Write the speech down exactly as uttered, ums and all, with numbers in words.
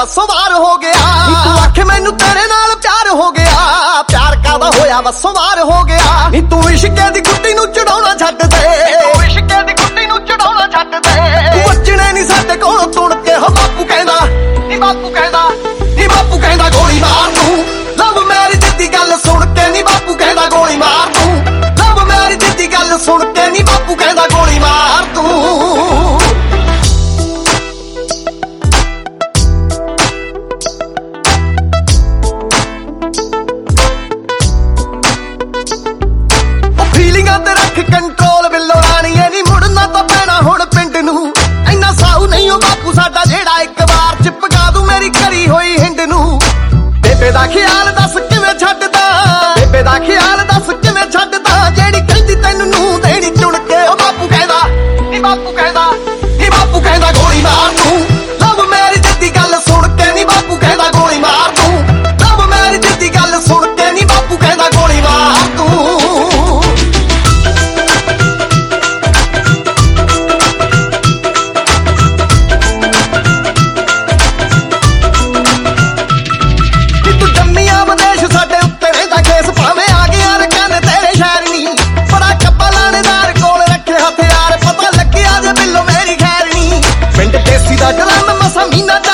बसों बार हो गया। तू आखे मैनू तेरे नाल प्यार हो गया, प्यार कादा होया बसों बार हो गया। नी तू इश्के दी गुड्डी नू चढ़ाउणा छड्ड दे, तू इश्के दी गुड्डी नू चढ़ाउणा छड्ड दे। तू बचने नी साडे कोलों तुण के हो बापू कहंदा, नी बापू कहंदा, नी बापू कहंदा गोली मार तू। लव मैरिज दी गल सुण के नी बापू कहंदा गोली मार तू। लव मैरिज दी गल सुण के नी बापू कहंदा गोली मार तू। फीलिंगां ते रख कंट्रोल बिल्लो राणीए नी मुड़ना तो पैना हुण पिंड नू। इन्ना साऊ नहीं हो बापू साडा जेड़ा एक बार चिपका दूं मेरी करी होई हिंड नू। बेबे दा ख्याल दस किवें छड्डदा, बेबे दा ख्याल दस किवें छड्डदा। जेड़ी कहंदी तैनू नू देनी चुन के ओ बापू कहंदा, नी बापू कहंदा, नी बापू कहंदा गोली मार तू। लव मैरिज दी गल सुण के नी बापू कहंदा गोली मार तू। लव मैरिज दी गल सुण के नी बापू कहंदा गोली मार तू। मीना